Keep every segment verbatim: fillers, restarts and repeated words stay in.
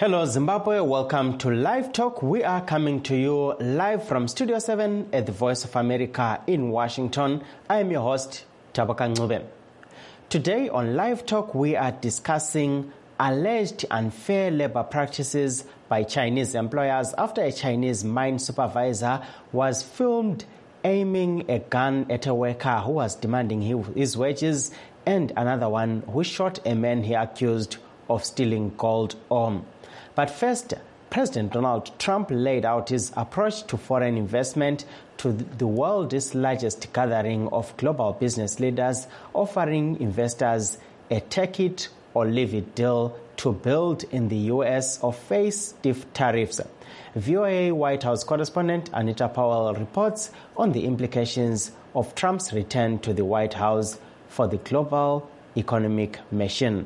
Hello Zimbabwe, welcome to Live Talk. We are coming to you live from Studio seven at the Voice of America in Washington. I am your host, Tabaka Ncube. Today on Live Talk, we are discussing alleged unfair labor practices by Chinese employers after a Chinese mine supervisor was filmed aiming a gun at a worker who was demanding his wages, and another one who shot a man he accused of stealing gold ore. But first, President Donald Trump laid out his approach to foreign investment to the world's largest gathering of global business leaders, offering investors a take it or leave it deal to build in the U S or face stiff tariffs. V O A White House correspondent Anita Powell reports on the implications of Trump's return to the White House for the global economic machine.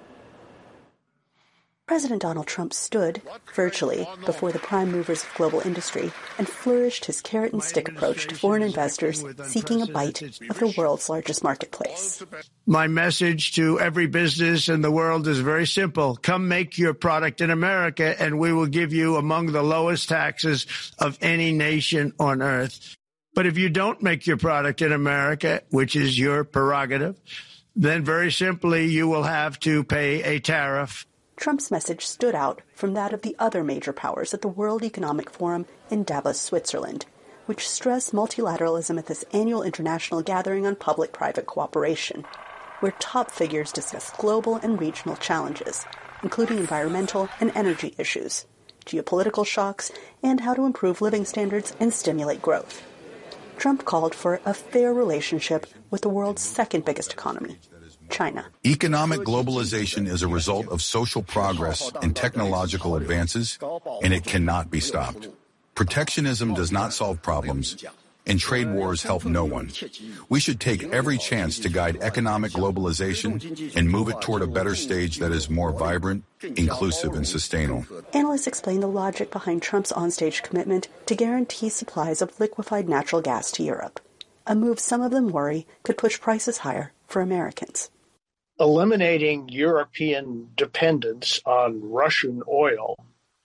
President Donald Trump stood, virtually, before the prime movers of global industry and flourished his carrot-and-stick approach to foreign investors seeking a bite of the world's largest marketplace. My message to every business in the world is very simple. Come make your product in America, and we will give you among the lowest taxes of any nation on earth. But if you don't make your product in America, which is your prerogative, then very simply you will have to pay a tariff. Trump's message stood out from that of the other major powers at the World Economic Forum in Davos, Switzerland, which stressed multilateralism at this annual international gathering on public-private cooperation, where top figures discussed global and regional challenges, including environmental and energy issues, geopolitical shocks, and how to improve living standards and stimulate growth. Trump called for a fair relationship with the world's second biggest economy, China. Economic globalization is a result of social progress and technological advances, and it cannot be stopped. Protectionism does not solve problems, and trade wars help no one. We should take every chance to guide economic globalization and move it toward a better stage that is more vibrant, inclusive, and sustainable. Analysts explain the logic behind Trump's onstage commitment to guarantee supplies of liquefied natural gas to Europe, a move some of them worry could push prices higher for Americans. Eliminating European dependence on Russian oil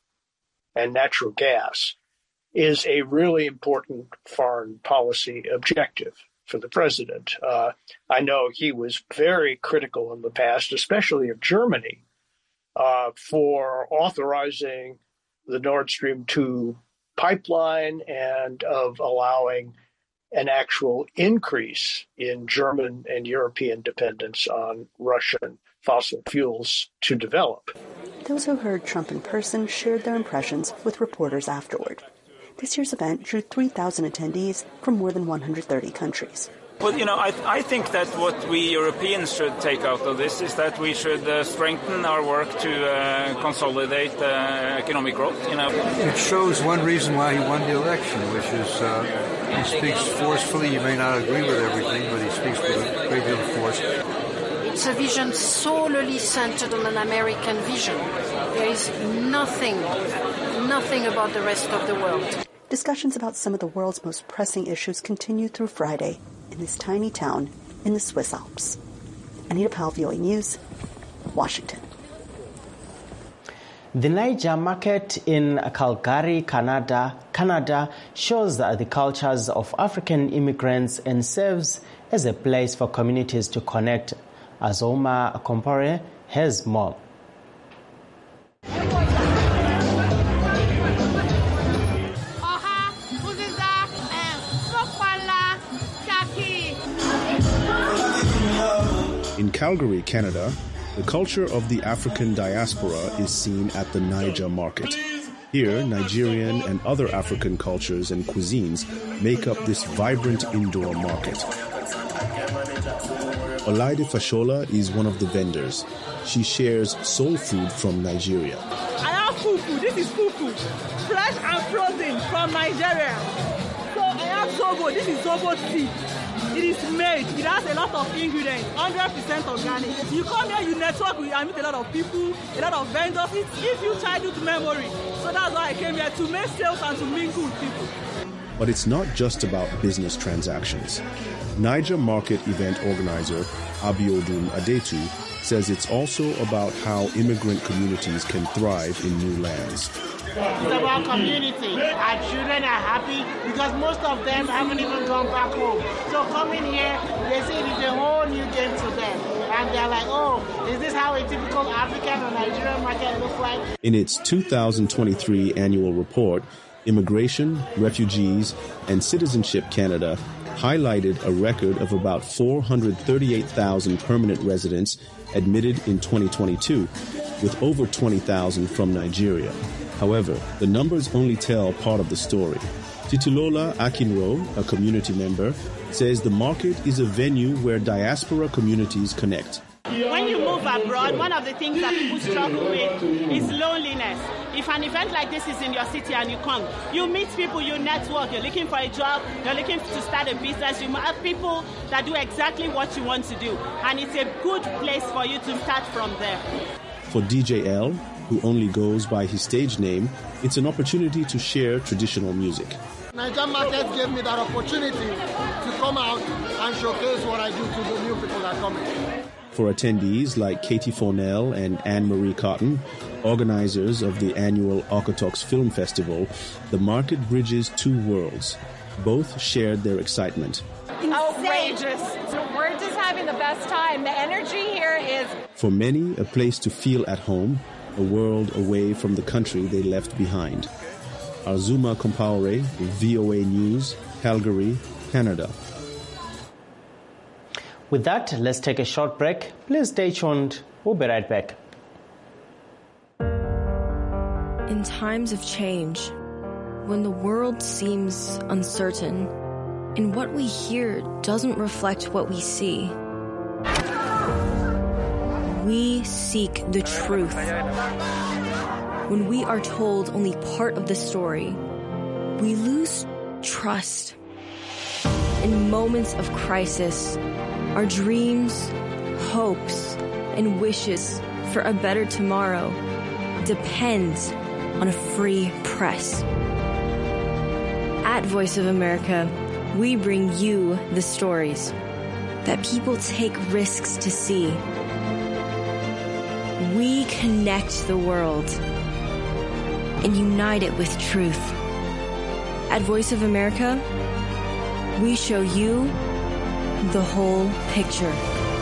and natural gas is a really important foreign policy objective for the president. Uh, I know he was very critical in the past, especially of Germany, uh, for authorizing the Nord Stream two pipeline and of allowing an actual increase in German and European dependence on Russian fossil fuels to develop. Those who heard Trump in person shared their impressions with reporters afterward. This year's event drew three thousand attendees from more than one hundred thirty countries. Well, you know, I, I think that what we Europeans should take out of this is that we should uh, strengthen our work to uh, consolidate uh, economic growth. You know, it shows one reason why he won the election, which is uh, he speaks forcefully. You may not agree with everything, but he speaks with a great deal of force. It's a vision solely centered on an American vision. There is nothing, nothing about the rest of the world. Discussions about some of the world's most pressing issues continue through Friday in this tiny town in the Swiss Alps. Anita Powell, V O A News, Washington. The Niger market in Calgary, Canada, Canada shows the cultures of African immigrants and serves as a place for communities to connect. Azoma Kompore has more. In Calgary, Canada, the culture of the African diaspora is seen at the Niger market. Here, Nigerian and other African cultures and cuisines make up this vibrant indoor market. Olaide Fashola is one of the vendors. She shares soul food from Nigeria. I have fufu. This is fufu, fresh and frozen from Nigeria. So I have zobo. This is zobo tea. It is made. It has a lot of ingredients, one hundred percent organic. You come here, you network with, I meet a lot of people, a lot of vendors. It gives you childhood memory. So that's why I came here, to make sales and to mingle with people. But it's not just about business transactions. Niger market event organizer Abiodun Adetu says it's also about how immigrant communities can thrive in new lands. It's about community. Our children are happy because most of them haven't even gone back home. So coming here, they see it is a whole new game to them. And they're like, oh, is this how a typical African or Nigerian market looks like? In its two thousand twenty-three annual report, Immigration, Refugees, and Citizenship Canada highlighted a record of about four hundred thirty-eight thousand permanent residents admitted in twenty twenty-two, with over twenty thousand from Nigeria. However, the numbers only tell part of the story. Titulola Akinro, a community member, says the market is a venue where diaspora communities connect. When you move abroad, one of the things that people struggle with is loneliness. If an event like this is in your city and you come, you meet people, you network, you're looking for a job, you're looking to start a business, you have people that do exactly what you want to do. And it's a good place for you to start from there. For D J L, who only goes by his stage name, it's an opportunity to share traditional music. Nigerian market gave me that opportunity to come out and showcase what I do to the new people that come in. For attendees like Katie Fornell and Anne-Marie Cotton, organizers of the annual Okotoks Film Festival, the market bridges two worlds. Both shared their excitement. Outrageous. We're just having the best time. The energy here is... For many, a place to feel at home, a world away from the country they left behind. Azuma Compaore, V O A News, Calgary, Canada. With that, let's take a short break. Please stay tuned. We'll be right back. In times of change, when the world seems uncertain, and what we hear doesn't reflect what we see, we seek the truth. When we are told only part of the story, we lose trust. In moments of crisis, our dreams, hopes, and wishes for a better tomorrow depends on a free press. At Voice of America, we bring you the stories that people take risks to see. We connect the world and unite it with truth. At Voice of America, we show you the whole picture.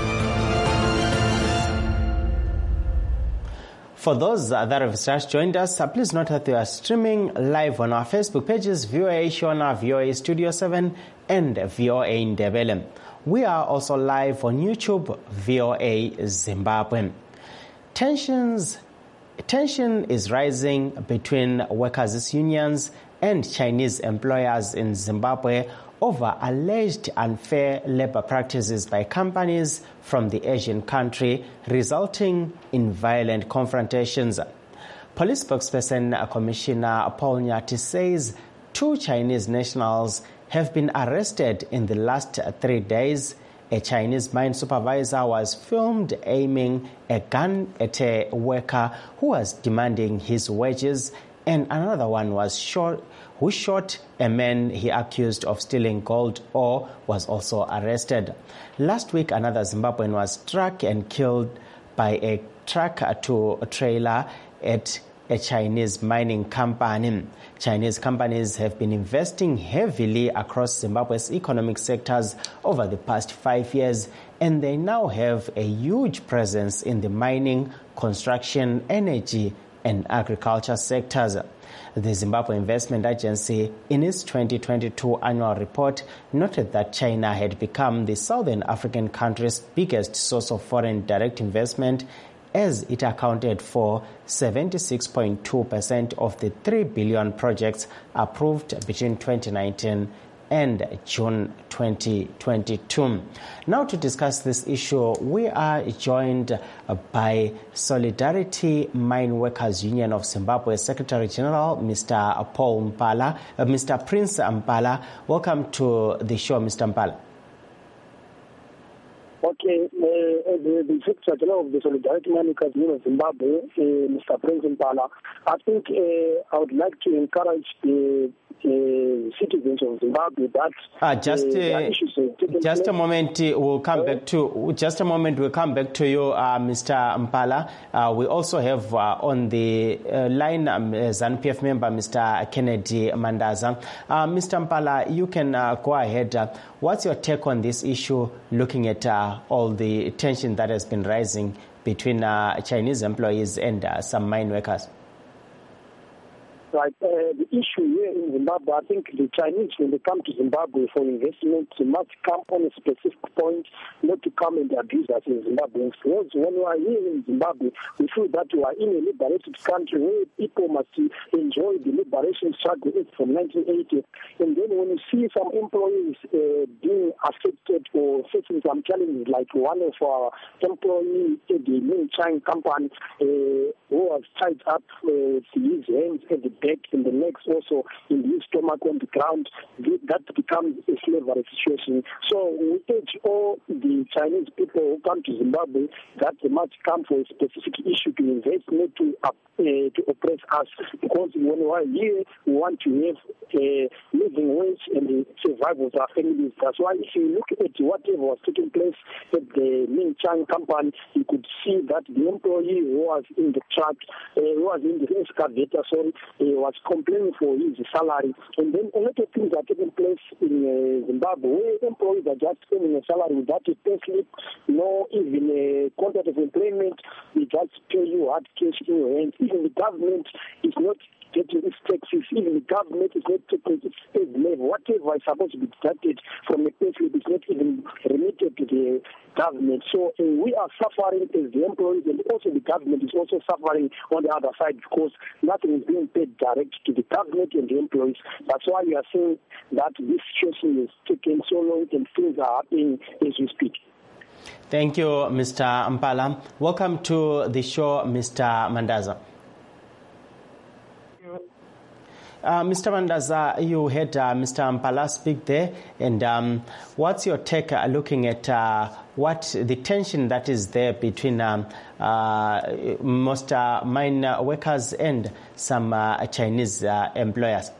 For those that have just joined us, please note that we are streaming live on our Facebook pages, V O A Shona, V O A Studio seven, and V O A Ndebele. We are also live on YouTube, V O A Zimbabwe. Tensions, tension is rising between workers' unions and Chinese employers in Zimbabwe over alleged unfair labor practices by companies from the Asian country, resulting in violent confrontations. Police spokesperson Commissioner Paul Nyati says two Chinese nationals have been arrested in the last three days. A Chinese mine supervisor was filmed aiming a gun at a worker who was demanding his wages, and another one was shot who shot a man he accused of stealing gold ore was also arrested. Last week, another Zimbabwean was struck and killed by a truck-to-trailer at a Chinese mining company. Chinese companies have been investing heavily across Zimbabwe's economic sectors over the past five years, and they now have a huge presence in the mining, construction, energy, and agriculture sectors. The Zimbabwe Investment Agency, in its twenty twenty-two annual report, noted that China had become the Southern African country's biggest source of foreign direct investment, as it accounted for seventy-six point two percent of the three billion projects approved between twenty nineteen and June twenty twenty-two. Now, to discuss this issue, we are joined by Solidarity Mine Workers Union of Zimbabwe Secretary General, Mister Paul Mpala, uh, Mister Prince Mpala. Welcome to the show, Mister Mpala. Okay, uh, the, the Secretary of the Solidarity Managers of Zimbabwe, uh, Mister Prince Mpala, I think uh, I would like to encourage the uh, citizens of Zimbabwe that uh, just uh, uh, just a moment. Uh, we'll come uh, back to just a moment. We'll come back to you, uh, Mister Mpala. Uh, we also have uh, on the uh, line um, ZANU-P F member, Mister Kennedy Mandaza. Uh, Mister Mpala, you can uh, go ahead. Uh, what's your take on this issue? Looking at uh, all the tension that has been rising between uh, Chinese employees and uh, some mine workers. Right. Uh, the issue here in Zimbabwe, I think the Chinese, when they come to Zimbabwe for investment, they must come on a specific point, not to come and abuse us in Zimbabwe. Because when we are here in Zimbabwe, we feel that we are in a liberated country where people must enjoy the liberation struggle from nineteen eighty. And then when you see some employees uh, being affected or facing some challenges, like one of our employees at the Ming Chang company uh, who was tied up uh, his hands at the back and the legs also in his stomach on the ground, that becomes a slavery situation. So we urge all the Chinese people who come to Zimbabwe that they must come for a specific issue to invest, not to, uh, to oppress us, because when we are here, we want to have a living wage and survival of our families. That's why if you look at whatever was taking place at the Ming Chang company, you could see that the employee who was in the truck, uh, who was in the excavator, sorry, uh, was complaining for his salary. And then a lot of things are taking place in uh, Zimbabwe, where employees are just earning a salary without a pay slip, no even a contract of employment. They just pay you hard cash in your hands. Even the government is not getting its taxes. Even the government is not taking its state level. Whatever is supposed to be deducted from a pay slip is not even remitted to the government. So uh, we are suffering as the employees, and also the government is also suffering on the other side, because nothing is being paid direct to the government and the employees. That's why we are saying that this situation is taking so long and things are happening as we speak. Thank you, Mister Mpala. Welcome to the show, Mister Mandaza. Uh, Mister Mandaza, you heard uh, Mister Mpala speak there, and um, what's your take uh, looking at uh, what the tension that is there between um, uh, most uh, mine workers and some uh, Chinese uh, employers?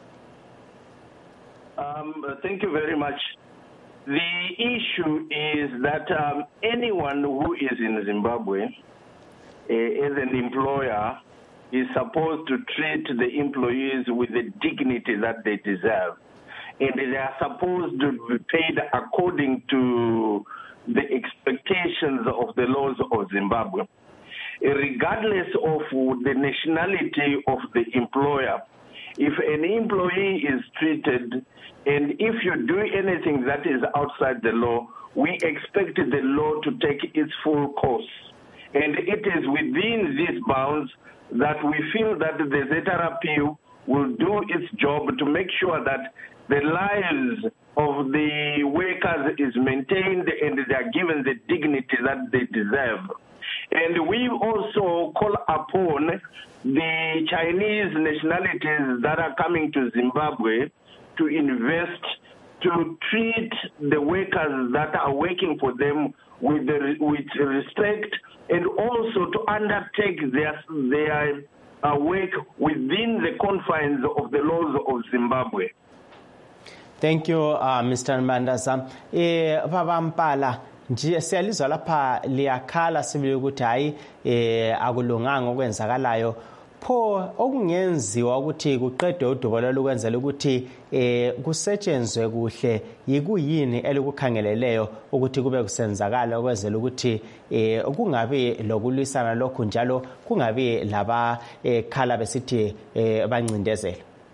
Um, thank you very much. The issue is that um, anyone who is in Zimbabwe uh, as an employer is supposed to treat the employees with the dignity that they deserve. And they are supposed to be paid according to the expectations of the laws of Zimbabwe. Regardless of the nationality of the employer, if an employee is treated, and if you do anything that is outside the law, we expect the law to take its full course. And it is within these bounds that we feel that the Z R P will do its job to make sure that the lives of the workers is maintained and they are given the dignity that they deserve. And we also call upon the Chinese nationalities that are coming to Zimbabwe to invest, to treat the workers that are working for them with, the, with respect, and also to undertake their, their uh, work within the confines of the laws of Zimbabwe. Thank you, uh, Mister Mandaza. Eh, Baba Mpala, nje siyalizwa lapha liyakhala sibili ukuthi hayi eh akulunganga okwenzakalayo. Pho okungenziwa ukuthi kuqedwe udubolo lokwenzela ukuthi eh kusetshenzwe kuhle yikuyini elikukhangeleleyo ukuthi kube kusenzakala okwenzela ukuthi eh kungabe lokulwisana lokhu njalo kungabe laba ekhala besithi eh bancindezela.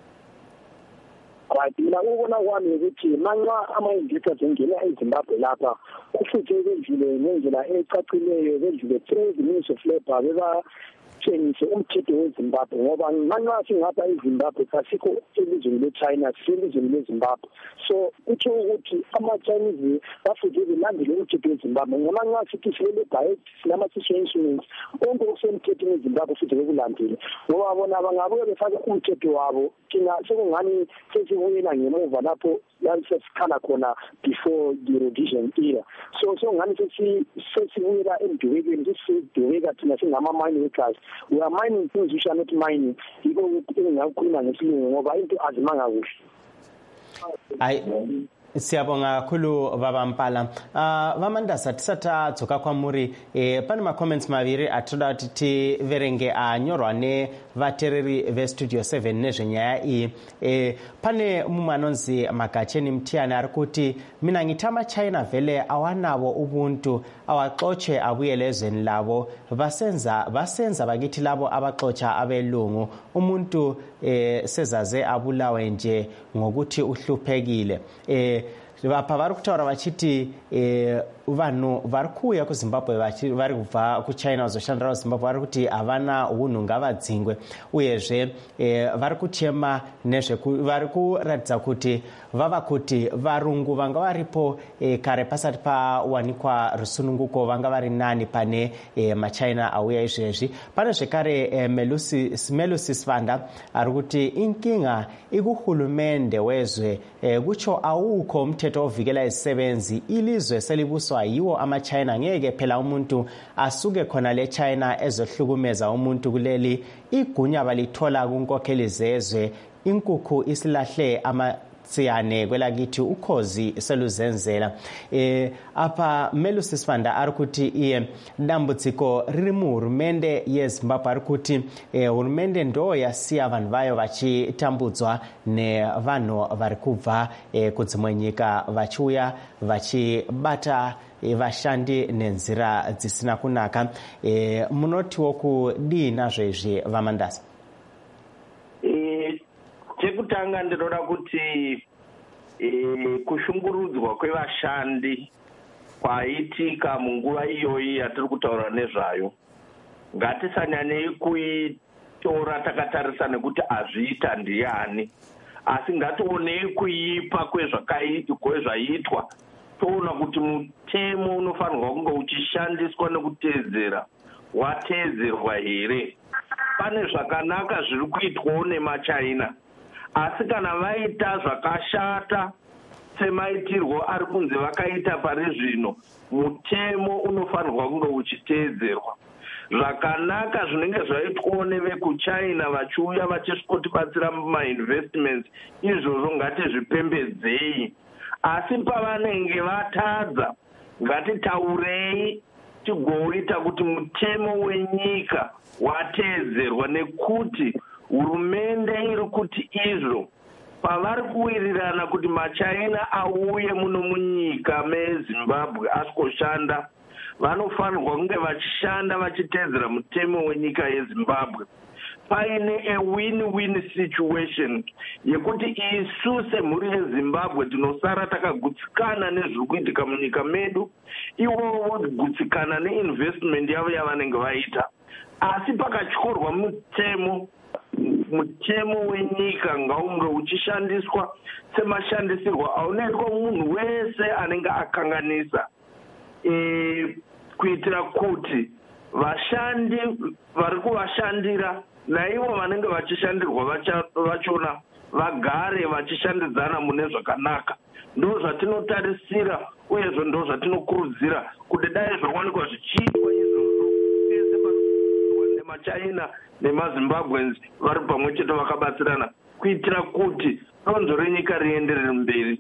Right, mina ubona kwami ukuthi manxa ama-indicators engena eZimbabwe lapha kufuthi kwendlule ngendlela ecacileyo kwendlule through the Ministry of Labour beba tshengise umthetho weZimbabwe ngoba manxa singapha eZimbabwe kasikho elizweni le-China siselizweni leZimbabwe. So kutsho ukuthi ama-Chinese bafuthi belandele umthetho weZimbabwe ngoba nxa sithi sile-diet silama-social instruments konke okusemthethweni weZimbabwe futhi bekulandele ngoba bona bangabuye befake umthetho wabo thina sekungani sesibuyela ngemuva lapho yalisesikhala khona before the Rhodesian era. So so ngani sesibuyela emdubekweni sesidubeka thina singama-mine workers. We are mining things which are not mining. Yiko engingakhuluma ngesilungu ngoba into azimanga kuhle. Hayi siyabonga kakhulu baba Mpala. Uh, vamandasa tisata dzoka kwamuri eh, pane ma-comments maviri atoda kuti tiverenge anyorwa nevatereri vestudio seven nezvenyaya iyi. Eh, pane mumwe anonzi Magacheni Mtiyani ari kuti mina ngita maChina vele awanavo ubuntu awaxotshe abuyele ezweni lavo vasenza vasenza bakithi labo abaxotsha abelungu umuntu eh, sezaze abulawe nje ngokuthi uhluphekile. Eh, vapa vari kutaura vachiti eh, vanhu vari kuuya kuZimbabwe vari kubva kuChina vazoshandira kuZimbabwe vari kuti havana unhu ngavadzingwe uyezve eh, vari kuchema vari kuratidza kuti vava kuti varungu vanga varipo eh, kare pasati pawanikwa rusununguko vanga vari nani pane eh, maChina auya izvezvi. Pane zvekare eh, Melusi Svanda ari kuti inkinga ikuhulumende wezwe eh, kucho awukho mthetho ovikela izisebenzi ilizwe selibuswa yiwo amaChina ngeke phela umuntu asuke khona leChina ezohlukumeza umuntu kuleli igunya balithola kunkokheli zezwe inkukhu isilahle ama siyane kwelakithi ukhozi seluzenzela. Eh, apa Melusi Svanda ari kuti iye dambudziko riri muhurumende yeZimbabwe ari kuti eh, hurumende ndo yasiya vanhu vayo vachitambudzwa nevanhu vari kubva eh, kudzimwe nyika vachiuya vachibata eh, vashandi nenzira dzisina kunaka. Eh, munotiwo kudii nazvo izvi vamandasa? Chekutanga ndinoda kuti e, kushungurudzwa kwevashandi kwaitika munguva iyoyi yatiri kutaura nezvayo ngatisanyanyei kuitora takatarisa nekuti azviita ndiani, asi ngationei kuipa kwezvaiitwa toona kuti mutemo unofanirwa kunge uchishandiswa nekutedzera watedzerwa here. Pane zvakanaka zviri kuitwawo nemaChina, asi kana vaita zvakashata semaitirwo ari kunzi vakaita pari zvino, mutemo unofanirwa kunge uchiteedzerwa. Zvakanaka zvinenge zvaitwawo nevekuChina vachiuya vachisvikotibatsira mumainvestments, izvozvo ngatizvipembedzei, asi pavanenge vatadza ngatitaurei tigoita kuti mutemo wenyika wateedzerwa, nekuti hurumende iri kuti izvo pavari kuwirirana kuti maChina auye muno munyika meZimbabwe asikoshanda, vanofanirwa kunge vachishanda vachiteedzera mutemo wenyika yeZimbabwe. Paine a win-win situation yekuti isu semhuri yeZimbabwe tinosara takagutsikana nezviri kuitika munyika medu, ivo vogutsikana neinvestment yavo yavanenge vaita, asi pakatyorwa mutemo mutemo wenyika ngaunge uchishandiswa semashandisirwo aunoitwa munhu wese anenge akanganisa, e, kuitira kuti vashandi vari kuvashandira naivo vanenge vachishandirwa vachona vagare vachishandidzana mune zvakanaka. Ndo zvatinotarisira uyezvo ndo zvatinokurudzira kuti dai zvawanikwa zvichiitwa izvozvo pese maChina nemaZimbabweans vari pamwe chete vakabatsirana kuitira kuti donzvo renyika rienderere mberi.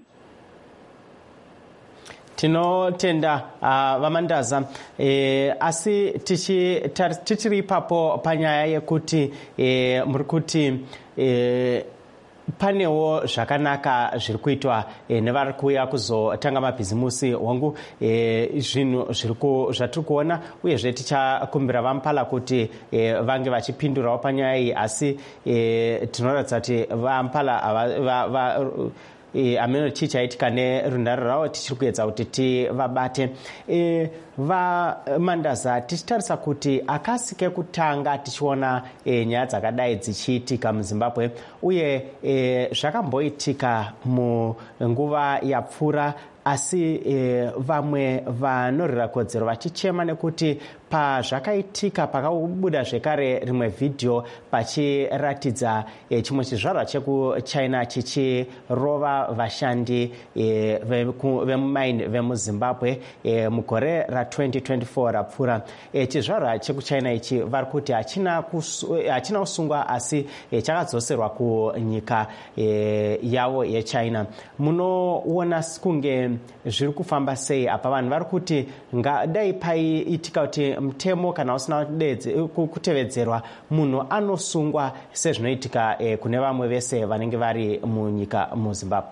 Tinotenda uh, vamandaza eh, asi tichiri ipapo panyaya yekuti eh, muri kuti eh, panewo zvakanaka zviri kuitwa eh, nevari kuuya kuzotanga mabhizimusi wangu eh, zvinhu zvatiri kuona uyezve tichakumbira vaMpala kuti eh, vange vachipindurawo panyaya iyi, asi eh, tinoratidza kuti vaMpala va, va, E, ameno chichaitika nerunhare ravo tichiri kuedza kuti tivabate. E, vamandaza tichitarisa kuti akasi kekutanga tichiona e, nyaya dzakadai dzichiitika muZimbabwe uye e, zvakamboitika munguva yapfuura asi e, vamwe vanorira kodzero vachichema nekuti pazvakaitika pakabuda zvekare rimwe vhidhiyo pachiratidza e, chimwe chizvarwa chekuchina chichirova vashandi e, vemumaini vemuzimbabwe e, mugore ra twenty twenty-four rapfuura. E, chizvarwa chekuchina ichi vari kuti hachina kusungwa asi e, chakadzoserwa kunyika e, yavo yechina. Munoona kunge zviri kufamba sei apa? Vanhu vari kuti dai paiitika kuti mutemo kana usina kutevedzerwa munhu anosungwa sezvinoitika e, kune vamwe vese vanenge vari munyika muzimbabwe.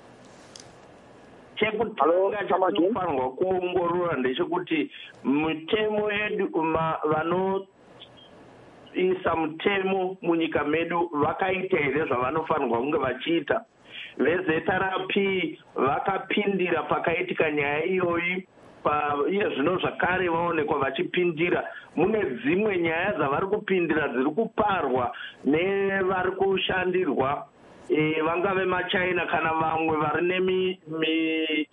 chekutanga chinofanirwa kuongorora ndechekuti mitemo yedu vanoisa mutemo munyika medu vakaita here zvavanofanirwa kunge vachiita. Vezetarapi vakapindira pakaitika nyaya iyoyi, iye zvino zvakare vaonekwa vachipindira. Mune dzimwe nyaya dzavari kupindira dziri kuparwa nevari kushandirwa e, vangave machina kana vamwe vari nemigodhi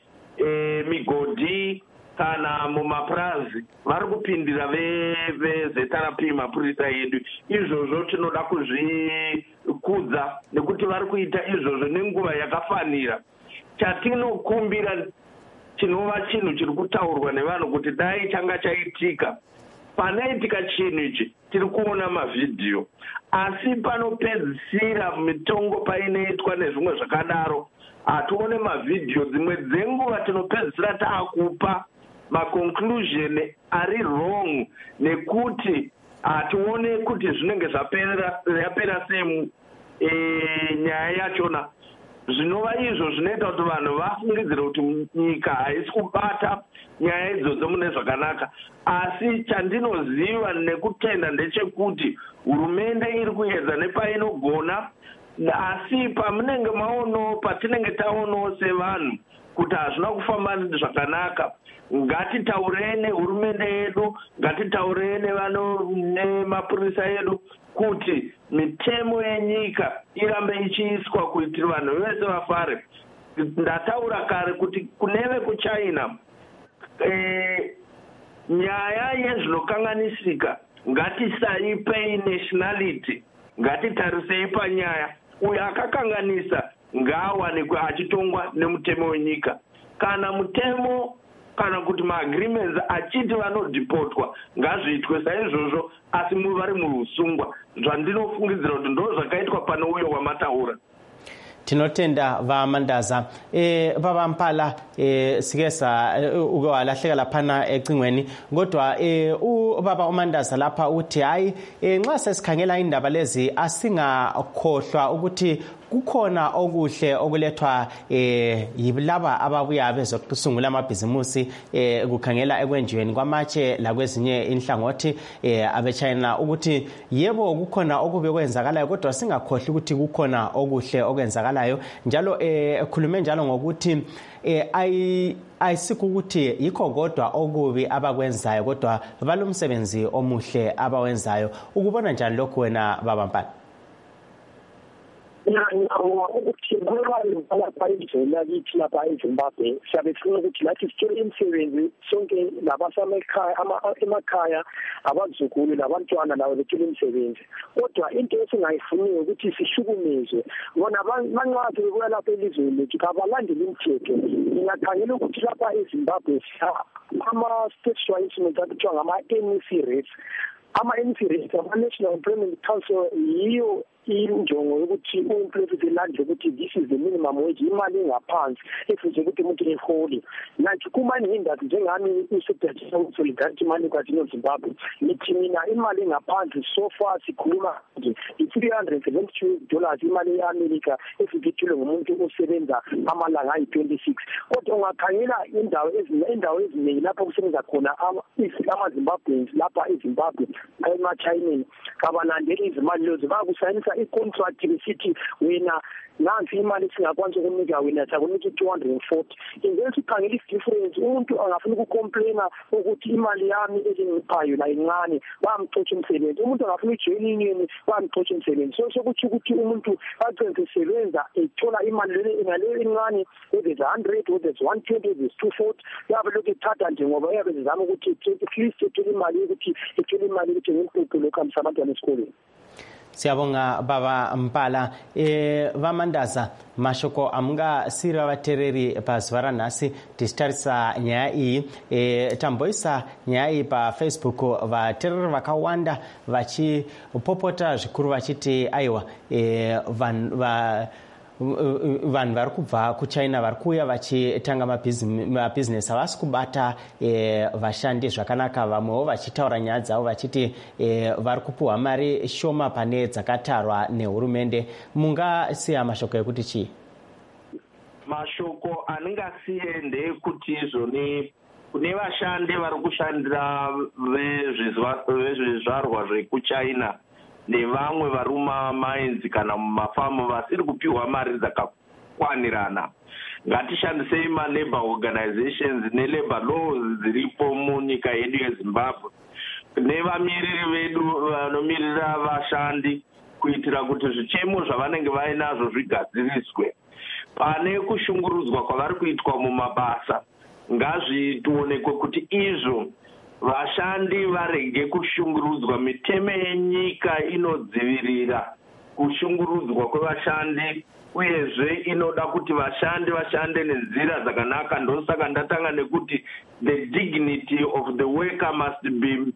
e, kana mumapurazi vari kupindira vezetarapi mapurisa edu. Izvozvo tinoda kuzvikudza nekuti vari kuita izvozvo nenguva yakafanira. Chatinokumbira chinova chinhu chiri kutaurwa nevanhu kuti dai changa chaitika. Panaitika chinhu ichi tiri kuona mavhidhiyo, asi panopedzisira mitongo painoitwa nezvimwe zvakadaro hatione mavhidhiyo. Dzimwe dzenguva tinopedzisira taakupa maconclusion ari wrong nekuti hatione kuti zvinenge zvapera sei e, nyaya yachona. Zvinova izvo zvinoita kuti vanhu vafungidzire kuti nyika haisi kubata nyaya idzodzo mune zvakanaka. Asi chandinoziva nekutenda ndechekuti hurumende iri kuedza nepainogona, asi pamunenge maono patinenge taonawo sevanhu kuti hazvina kufamba zvakanaka, ngatitaurei nehurumende yedu, ngatitaurei nemapurisa edu kuti mitemo yenyika irambe ichiiswa kuitira vanhu vese vafare. Ndataura kare kuti kuneve kuchina e, nyaya yezvinokanganisika ngatisaipei nationality, ngatitarisei panyaya uyo akakanganisa ngaawanikwe achitongwa nemutemo wenyika. Kana mutemo kana kuti maagreements achiti vanodhipotwa ngazviitwe saizvozvo, asi muvari muusungwa. Zvandinofungidzira kuti ndo zvakaitwa pane uyo wamataura. Tinotenda vamandaza e, baba Mpala e, sikesa e, uke walahleka laphana ecingweni kodwa e, ubaba uMandaza lapha uthi hayi e, nxa sesikhangela indaba lezi asingakhohlwa ukuthi kukhona okuhle okulethwa eh yilaba ababuya bezokusungula amabhizimusi eh kukhangela ekwenjiweni kwamatshe la kwezinye inhlangothi eh abechina ukuthi yebo kukhona okube kwenzakalayo kodwa singakhohlwa ukuthi kukhona okuhle okwenzakalayo njalo eh khulume njalo ngokuthi eh ayi ayisiku ukuthi yikho kodwa okubi abakwenzayo kodwa balomsebenzi omuhle abawenzayo. Ukubona njani lokho wena baba Mpala? ukuthi ngoba lapha indlela kithi lapha eZimbabwe siyabe sifuna ukuthi lathi sithole imisebenzi sonke labasemakhaya emakhaya abazukulu labantwana lawo bethole imisebenzi, kodwa into esingayifuniyo ukuthi sihlukumezwe bona banqathi bebuya lapha elizweni lethu kabalandeli imithetho. Ngingakhangela ukuthi lapha eZimbabwe ama-state instruments akuthiwa ngama-N E C rates. Ama-N E C rates, ama-National Employment Council, yiyo injongo yokuthi umployee landle ukuthi this is the minimum wage, imali engaphansi efuze ukuthi umuntu ehole. Nathi kumanye indaba njengami uSecretary of Solidarity Money Council Zimbabwe, nithi mina imali engaphansi so far sikhuluma nje i-three hundred seventy-two dollars imali ye-America efikithile ngomuntu osebenza amalanga ayi-twenty-six. Kodwa ungakhangela indawo indawo eziningi lapho kusebenza khona ama-Zimbabweans lapha eZimbabwe ema-China kabalandeli izimali lezo bakusayinisa siyathatha i-contract besithi wena nansi imali singakwanisa ukunika wena sakunika two hundred forty ingeke sikhangele i-difference umuntu angafuna ukucomplaina ukuthi imali yami elingiphayo la incane bamxotsha umsebenzi umuntu angafuna i-joining bamxotsha umsebenzi so sokuthi ukuthi umuntu acenze sebenza ethola imali le ngale incane whether it's one hundred whether it's one twenty whether it's two forty yabe lokhu ethatha nje ngoba yabe zizama ukuthi at least ethole imali ukuthi ethole imali ukuthi ngempuphu lokho amsabantwana esikoleni. Siyabonga baba Mpala eh vamandaza mashoko amga sira vatereri pasvara nasi tistarisa nyaya iyi eh tamboisa nyaya iyi pa Facebook vatereri vakawanda vachi popota zvikuru vachiti aiwa eh van va vanhu vari kubva kuchina vari kuuya vachitanga mabhizinesi havasi kubata vashandi zvakanaka vamwewo vachitaura nyaya dzavo vachiti vari kupiwa mari shoma pane dzakatarwa nehurumende mungasiya mashoko ekuti chii? Mashoko aningasiye ndeyekuti izvoni kune vashandi vari kushandira vezvizvarwa zvekuchina nevamwe vari mumamainzi kana mumafamu vasiri kupiwa mari dzakakwanirana ngatishandisei malabor organizations nelabor laws dziripo munyika yedu yeZimbabwe nevamiririri vedu vanomirira vashandi kuitira kuti zvichemo zvavanenge vainazvo zvigadziriswe. Pane kushungurudzwa kwavari kuitwa mumabasa ngazvionekwe kuti izvo vashandi varege kushungurudzwa. Mitemo yenyika inodzivirira kushungurudzwa kwevashandi uyezve inoda kuti vashandi vashande nenzira dzakanaka. Ndosaka ndatanga nekuti the dignity of the worker must be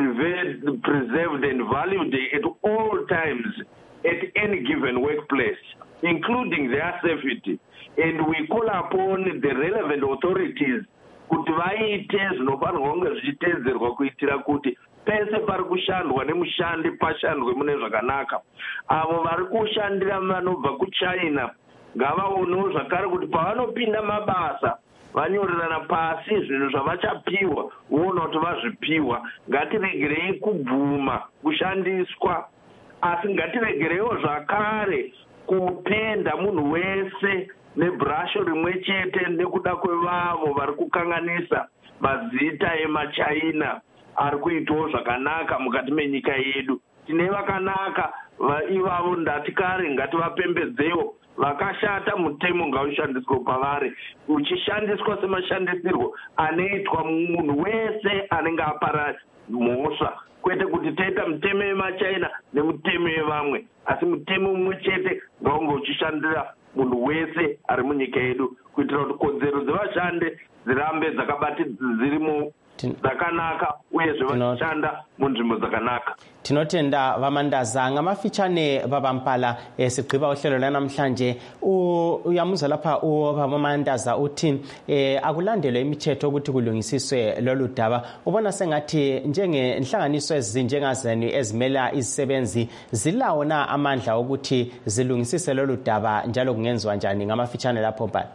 preserved and valued at all times at any given workplace, including their safety. And we call upon the relevant authorities kuti vaite zvinofanirwa kunge zvichiteedzerwa kuitira kuti pese pari kushandwa nemushandi pashandwe mune zvakanaka. Avo vari kushandira vanobva kuchina ngavaonewo zvakare kuti pavanopinda mabasa vanyorerana pasi zvinhu zvavachapiwa voona kuti vazvipiwa. Ngatiregerei kubvuma kushandiswa, asi ngatiregereiwo zvakare kupenda munhu wese nebrasho rimwe chete nekuda kwevavo vari kukanganisa mazita emachaina ari kuitawo zvakanaka mukati menyika yedu. Tine vakanaka ivavo ndati kare ngativapembedzewo, vakashata mutemo ngaushandiswe pavari uchishandiswa semashandisirwo anoitwa munhu wese anenge apara mhosva, kwete kuti toita mutemo yemachaina nemutemo yevamwe, asi mutemo mumwe chete ngaunge uchishandira munhu wese ari munyika yedu kuitira kuti kodzero dzevashandi dzirambe dzakabati dzirimo dzakanaka uyezve vachishanda munzvimbo dzakanaka. Tinotenda vamandaza ngamafichane baba Mpala sigqiba uhlelo lanamhlanje uyamuzwa lapha ubamandaza uthi akulandelwe imithetho ukuthi kulungisiswe lolu daba. Ubona sengathi njengenhlanganiso ezinjengazeni ezimela izisebenzi zilawo na amandla ukuthi zilungisise lolu daba njalo kungenziwa njani ngamafichane lapho Mpala?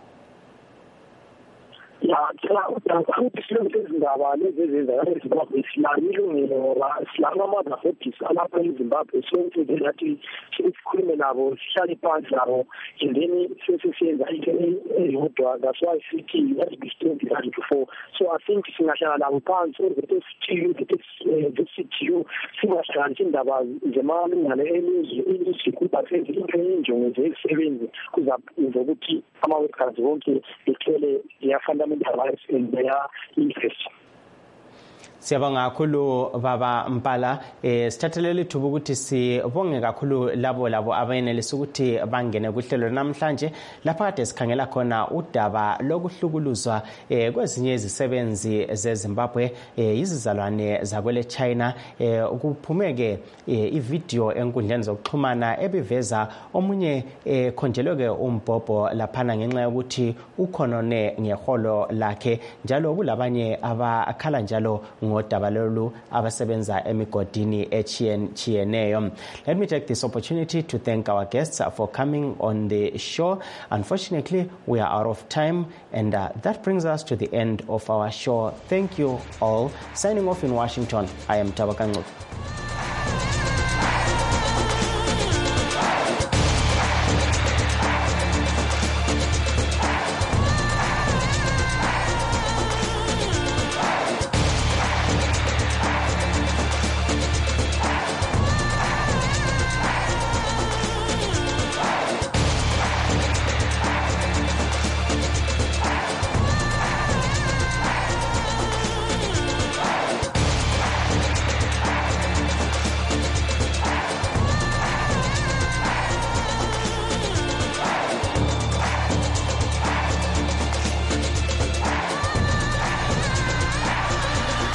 Ya, kila ukuthi silungise izindaba lezi ezenzakala eZimbabwe silamilungelo ngoba silamamandla futhi alapha eZimbabwe sonke ngathi sikhulume nabo sihlale phansi nabo and then sesiyenza into eyodwa. That's why sithi let's be strong as before. So I think singahlala nabo phansi ukuthi sithiyo ukuthi sithiyo singahlangani indaba zemalungelo elizwe elizwe kuphathele into enjongo zezisebenzi kuzayenza ukuthi ama-workers bonke bethole their rights in their interest. Siyabonga kakhulu baba Mpala. eh sithathelele ithuba ukuthi sibonge kakhulu labo labo abayenelisa ukuthi bangene kuhlelo namhlanje lapha kade sikhangela khona udaba lokuhlukuluzwa eh kwezinye izisebenzi zeZimbabwe eh izizalwane zakwele China. eh kuphumeke ivideo enkundleni zokuxhumana ebiveza omunye ekhonjeleke umbhobho laphana ngenxa yokuthi ukhonone ngeholo lakhe, njalo kulabanye abakhala njalo ngodaba lolu abasebenza emigodini echiyeneyo. Let me take this opportunity to thank our guests for coming on the show. Unfortunately, we are out of time, and uh, that brings us to the end of our show. Thank you all. Signing off in Washington, I am Tabaka Ngcuka.